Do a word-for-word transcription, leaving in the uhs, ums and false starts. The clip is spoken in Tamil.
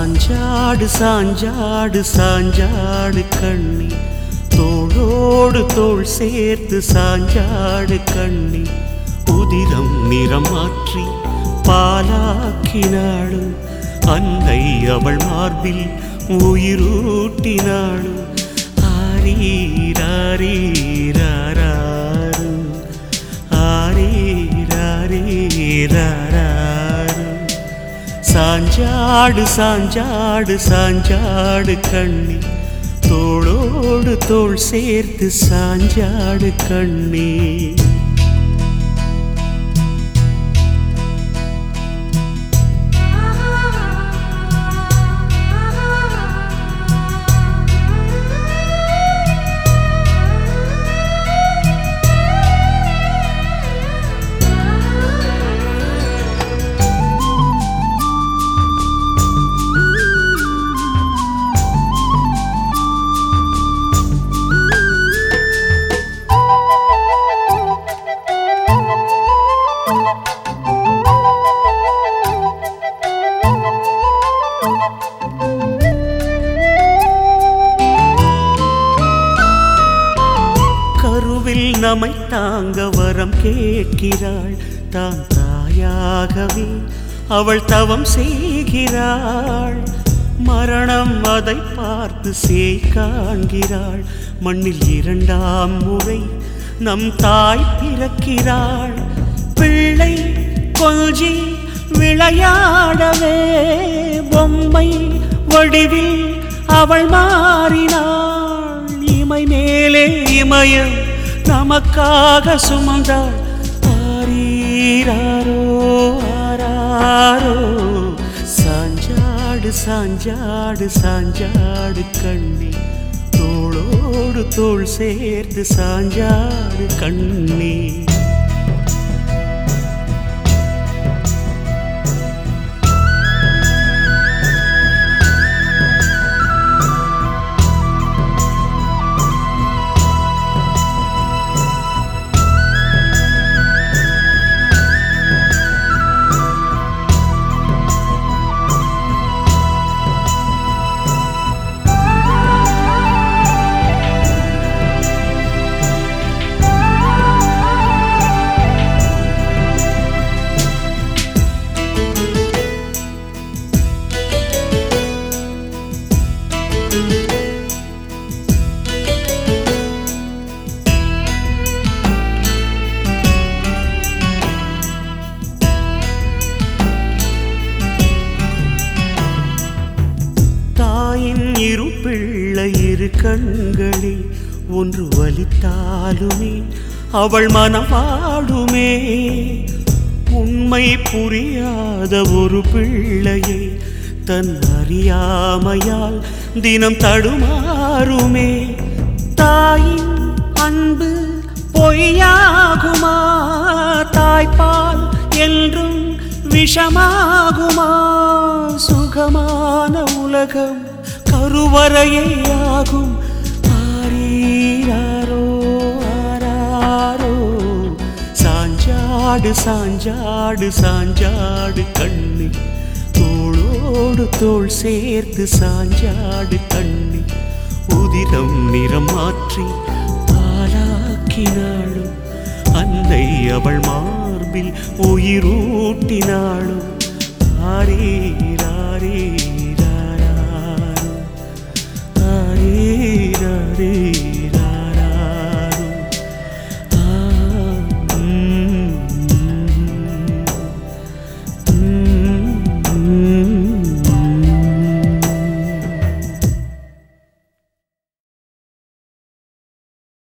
சாஞ்சாடு சாஞ்சாடு சாஞ்சாடு கண்ணி தோளோடு தோள் சேர்த்து சாஞ்சாடு கண்ணி உதிரம் நிறம் மாற்றி பாலாக்கினாள் அன்னை அவள் மார்பில் உயிரூட்டினாள் ஆரீராரீராராரு ஆரீராரீராராரு சாஞ்சாடு சாஞ்சாடு சாஞ்சாடு கண்ணி தோளோடு தோள் சேர்த்து சாஞ்சாடு கண்ணி நம்மை தாங்க வரம் கேட்கிறாள் தான் தாயாகவே அவள் தவம் செய்கிறாள் மரணம் அதை பார்த்து சேய் காண்கிறாள் மண்ணில் இரண்டாம் முறை நம் தாய் பிறக்கிறாள் பிள்ளை கொஞ்சி விளையாடவே பொம்மை வடிவில் அவள் மாறினாள் இமை மேலே இமயம் நமக்காக சுமந்தாள் ஆரீராரோ ஆராரோ சாஞ்சாடு சாஞ்சாடு சாஞ்சாடு கண்ணி தோளோடு தோள் சேர்த்து சாஞ்சாடு கண்ணி இரு பிள்ளை இரு கண்களில் ஒன்று வலித்தாலுமே அவள் மனம் வாடுமே உண்மை புரியாத ஒரு பிள்ளையை தன் அறியாமையால் தினம் தடுமாறுமே தாயின் அன்பு பொய்யாகுமா தாய்ப்பால் என்றும் விஷமாகுமா சுகமான உலகம் கருவறையே ஆகும் ஆரீராரோ ஆராரோ சாஞ்சாடு சாஞ்சாடு சாஞ்சாடு கண்ணி தோளோடு தோள் சேர்த்து சாஞ்சாடு கண்ணி உதிரம் நிறம் மாற்றி பாலாக்கினாளும் அன்னை அவள் மார்பில் உயிரூட்டினாளும் ஆரீராரீராரோ ஆரீராரீ